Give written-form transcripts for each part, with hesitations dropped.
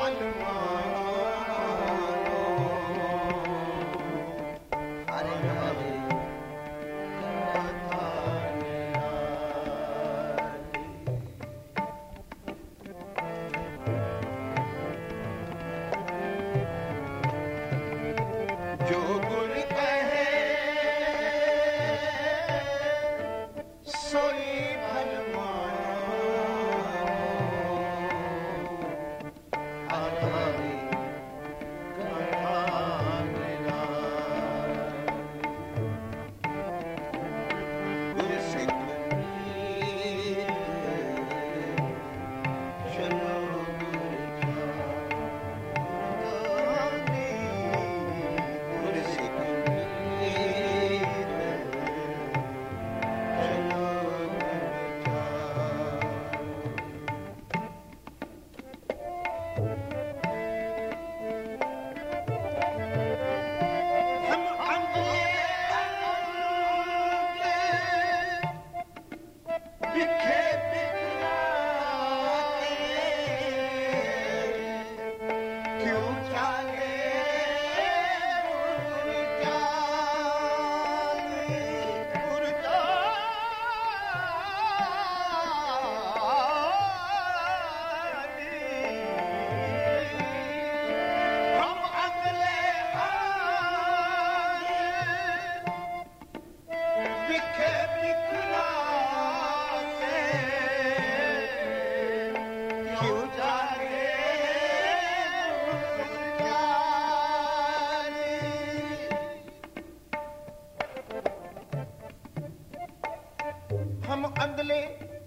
हम अंधले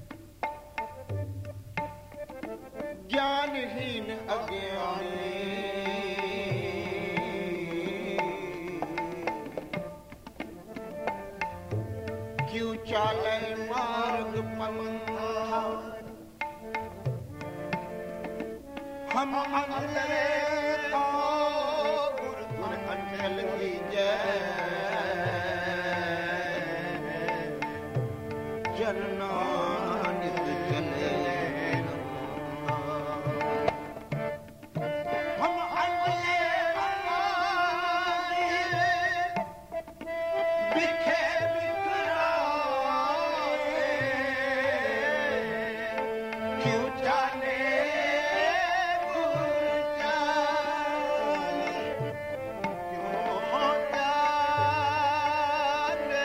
ज्ञानहीन अज्ञानी क्यों चाले मार्ग पंथा हम अंधले तो गुर अंचल की जय नानक चले हम अंधले बिखे बिखराए क्यों जाने गुर जाने क्यों जाने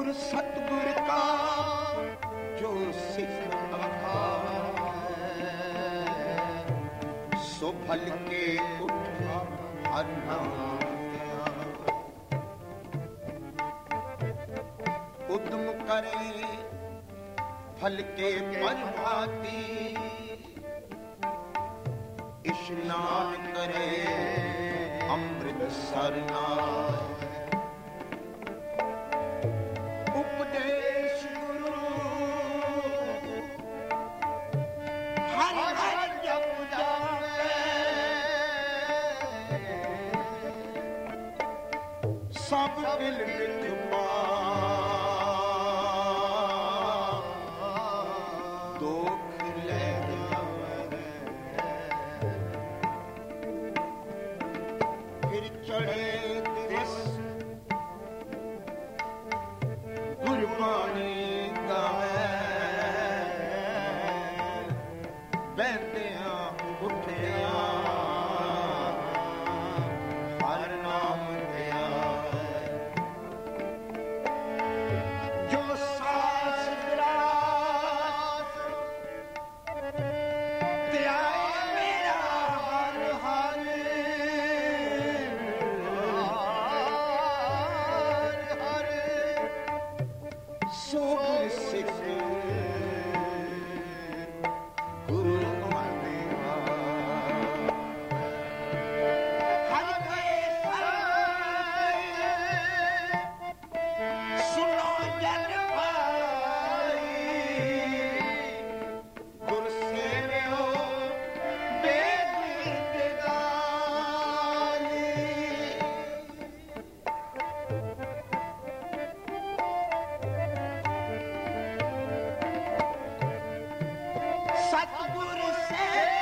गुरु सतगुर का जो सिख अवतार सो फल के उठा हर नाम उद्यम करे फल के परभाती स्नान करे अमृत सरनाय उपदेश गुरु हर हर जप जावे सब मिल मिल दुख ले जावे फिर चढ़े दिवस गुरबानी गावे बहतियां उठिया हर नाम दिया जो सास विरास त्याए मेरा हर हर हर सो सिख गुरु मानिया हर सुनो जन भाई गुरु सेवो बेद गाली सतगुर से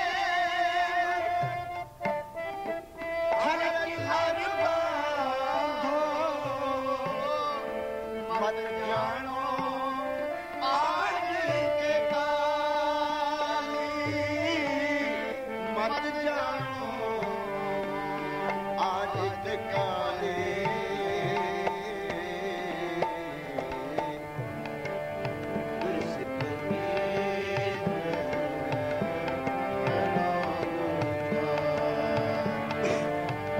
हर हर बांधो मत जानो आज के काली मत जानो आज के काली गुरु सिख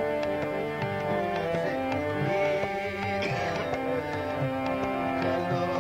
चलो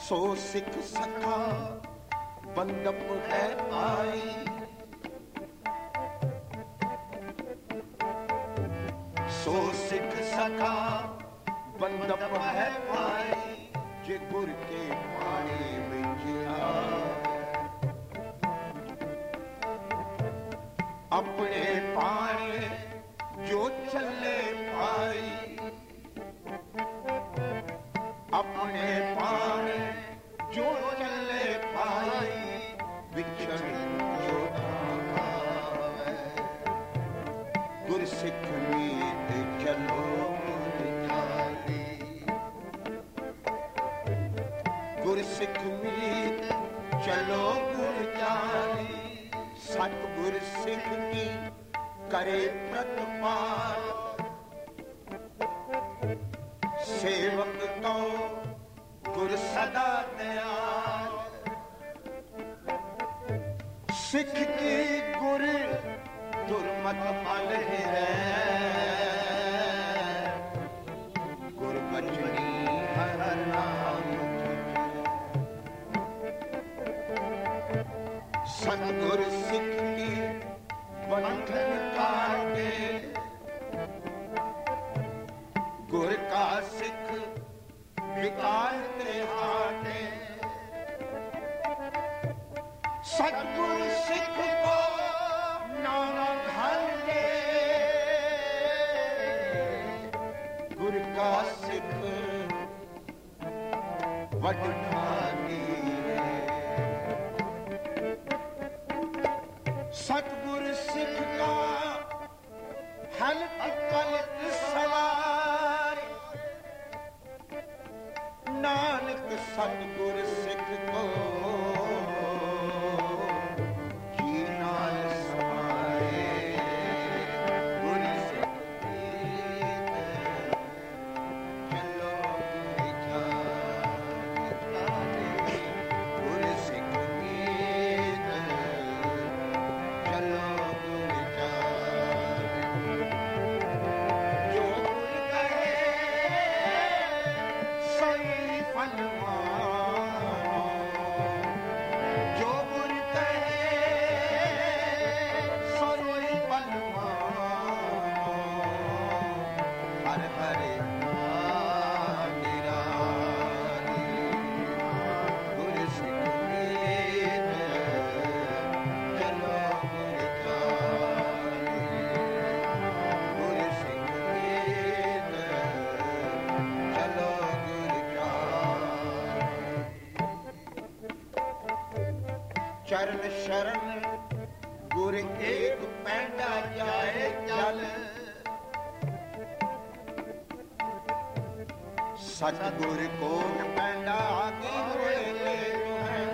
ਸੋ ਸਿੱਖ ਸਖਾ ਬੰਦਪ ਹੈ ਆਈ, ਸੋ ਸਿੱਖ ਸਖਾ ਬੰਦਪ ਹੈ ਆਈ, ਜੇ ਗੁਰ ਕੇ ਪਾਣੀ ਵਿੱਚ ਆ ਆਪਣੇ ਪਾਣੀ ਜੋ ਚੱਲੇ ਪਾਈ, ਆਪਣੇ ਪਾਣੀ ਜੋ ਚੱਲੇ ਪਾਈ, ਵਿਛੜ ਜੋ ਆਵੇ ਗੁਰ ਸਿੱਖ ਮੀਤ ਚਲੋ ਗੁਰ ਚਾਲੀ, ਗੁਰ ਸਿੱਖ ਮੀਤ ਚਲੋ ਗੁਰ ਚਾਲੀ, ਸਤਿਗੁਰ ਸਿੱਖ ਕੀ ਕਰੇ ਪ੍ਰਤਪਾਲ, ਸੇਵਕ ਕੋ ਗੁਰ ਸਦਾ ਦਿਆਲ, ਸਿੱਖ ਕੀ ਗੁਰ ਦੁਰਮਤ ਫਲ ਹੈ, ਗੁਰ ਬਚਨੀ ਹਰ ਨਾਮ, ਸਤਿਗੁਰ ਸਿੱਖ ਕੀ ਬੰਧਨ ਕਾਟੇ, ਗੁਰ ਕਾ ਸਿੱਖ ਵਿਕਾਰ ਤੇ ਹਾਟੇ, ਸਤਿਗੁਰ ਸਿੱਖ ਕੋ ਨਾਮ ਘਰ ਦੇ, ਗੁਰ ਕਾ ਸਿੱਖ ਵੱਡ ਠਾਨੀ, ਸਤਿਗੁਰ ਸਿੱਖ ਕਾ ਹਲਕ ਕਲਕ ਸਵਾਰ, ਨਾਨਕ ਸਤਿਗੁਰ ਸਿੱਖ ਕੋ ਜੀ ਨਾਲ ਸਮਾਏ, ਗੁਰ ਸਿੱਖ ਮੀਤ ਚਲੋ ਗੁਰ ਚਾਲੀ, ਗੁਰ ਸਿੱਖ ਮੀਤ ਚਲੋ ਗੁਰ ਚਾਲੀ, ਜੋ ਗੁਰ ਕਹੇ ਸੋਈ ਫਲ ਮਾਨੋ, ਜੋ ਗੁਰ ਕਹੇ ਸੋਈ ਫਲ ਮਾਨੋ, ਹਰਿ ਹਰਿ ਨਾਮ ਨਿਰਾਲੀ, ਗੁਰ ਸਿੱਖ ਮੀਤ ਚਲੋ ਗੁਰ ਚਾਲੀ, ਗੁਰ ਸਿੱਖ ਮੀਤ ਚਲੋ ਗੁਰ ਚਾਲੀ, ਚਰਨ ਸ਼ਰਨ ਗੁਰ ਏਕ ਪੈਂਡਾ ਜਾਏ ਚੱਲ, ਸਤਿਗੁਰ ਕੋਟ ਪੈਂਡਾ ਆਗੇ ਹੋਏ ਲੈ ਹੈ,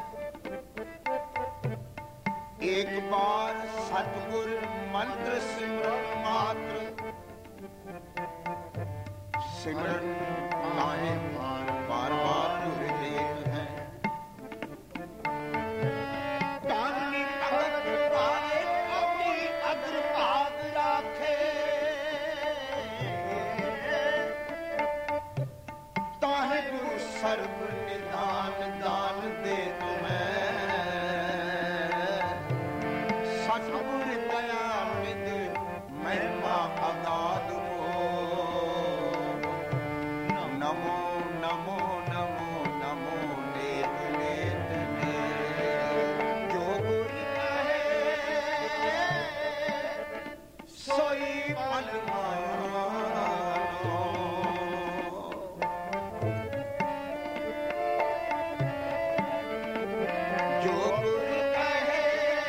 ਇੱਕ ਬਾਰ ਸਤਿਗੁਰ ਮੰਤਰ ਸਿਮਰਨ ਮਾਤਰ, ਸਿਮਰਨ ਨਾਹੇ ਬਾਰ ਬਾਰ ਗੁਰ ਦੇਖ ਹੈ, ਤਾਨੀ ਭਗਤ ਪਾਏ ਕੌਡੀ ਅਗਰ ਭਾਗ ਰਾਖੇ, ਤਾਹੇ ਗੁਰੂ ਸਰਬ ਨਿਦਾਨ ਦਾਨ ਦੇ ਤੁਮੈ, ਸਤਿਗੁਰ ਦਇਆ ਨਿਧ ਮਹਿਮਾ ਅਗਾਧ ਹੋ, ਨਮੋ ਨਮੋ ਨਮੋ ਨਮੋ ਨੇਤ ਨੇਤ ਨੇ, ਜੋ ਗੁਰ ਕਹੇ ਸੋਈ ਫਲ ਮਾਨੋ, ਜੋ ਗੁਰ ਕਹੇ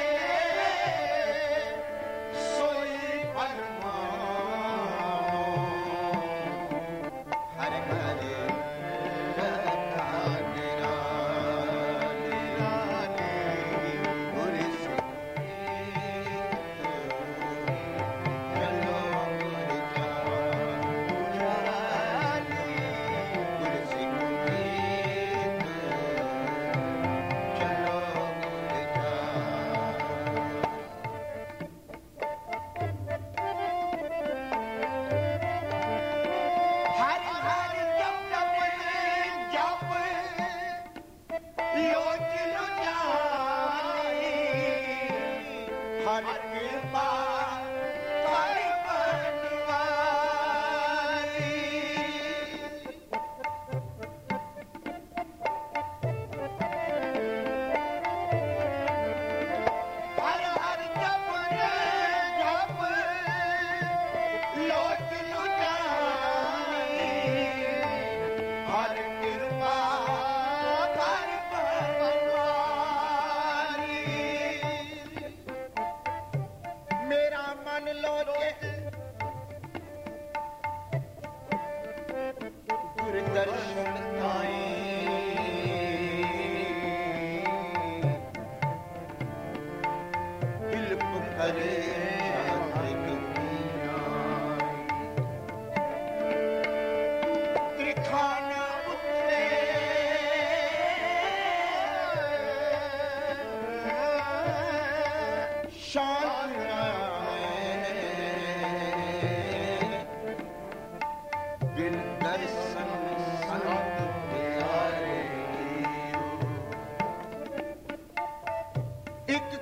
ਸੋਈ ਫਲ ਮਾਨੋ, ਹਰਿ ਹਰਿ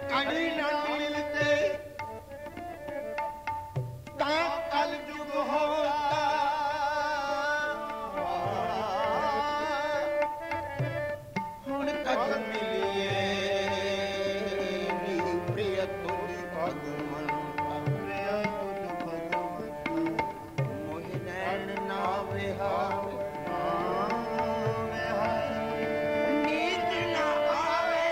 कड़ी न मिलते ता कल जुग होता हुण कद मिलिए नी प्रिय तुझ भगवन मोहि नैन ना विहार नींद ना आवे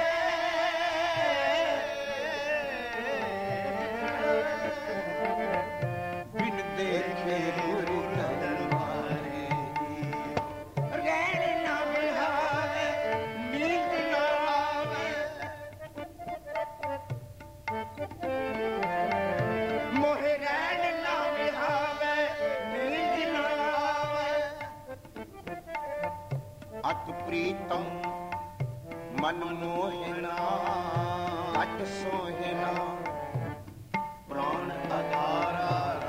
बिन देखे गुरु दरबारे रैन ना विहारे नींद ना आवे मोहे रैन ना विहारे नींद ना आवे अत प्रीतम मन मोहिना अट सोहिना प्राण अधारा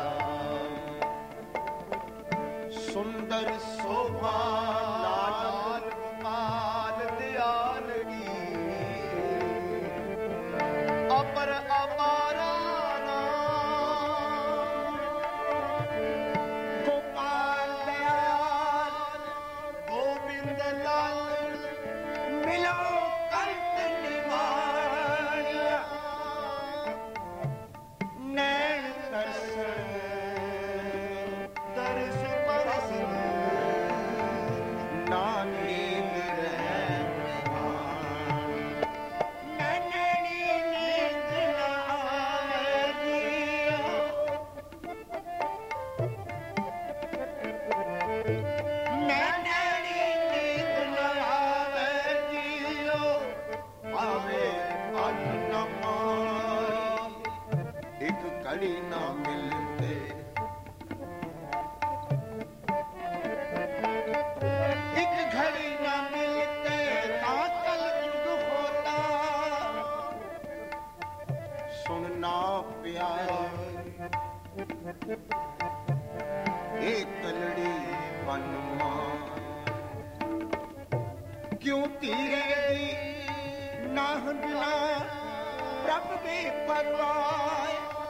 सुंदर शोभा लाल गोपाल दयालगी अपर अपारा गोपाल दयाल गोविंद लाल मिलो कंत निवारिया नैन दर्शन दर्श परस ना नींद नैनी नींद ना आवे जियो नैनी नींद ना आवे जियो आवे अन्न न मारी एक घड़ी ना मिलते एक घड़ी ना मिलते कल युग होता सुनना प्यारे एक कलड़ी बनवा क्यों तीरे ना हंडला प्रभ भी परवाए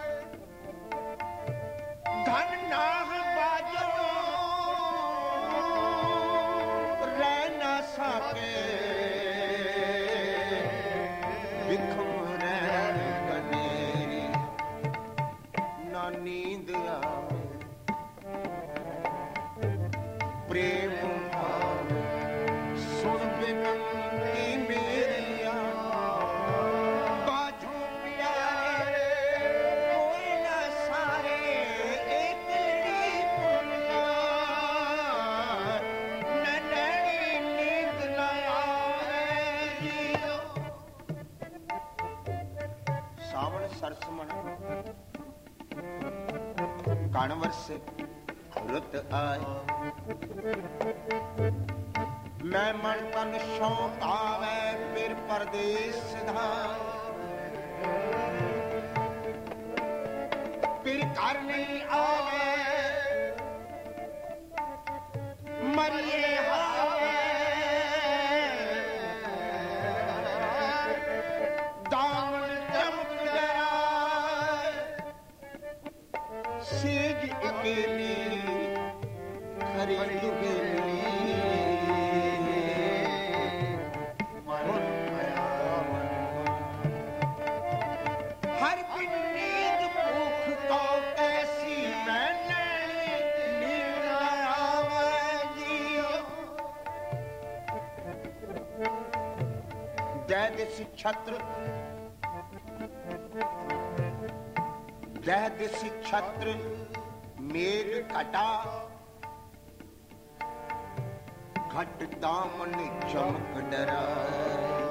धन नाह बाजो रह ना सके बिखम रह कनेरी ना नींद आवे प्रेम भाव सुन बिनती मेरिया बाजू प्यारे कोई ना सारे एक लड़ी पुनकार नैनी नींद ना आवे जियो सावन सरसमन कण वरसे रुत आए मैं मन तन शौक आवे फिर परदेस धार फिर घर नहीं आवे मरिए हावे दामन चमक डराए सेज अकेली खरी दुबेली हर बिन नींद भूख को कैसी मैंने नींद आवे जियो जय दिस छत्र जय दिस छत्र मेघ घटा घट दामन चमक डरा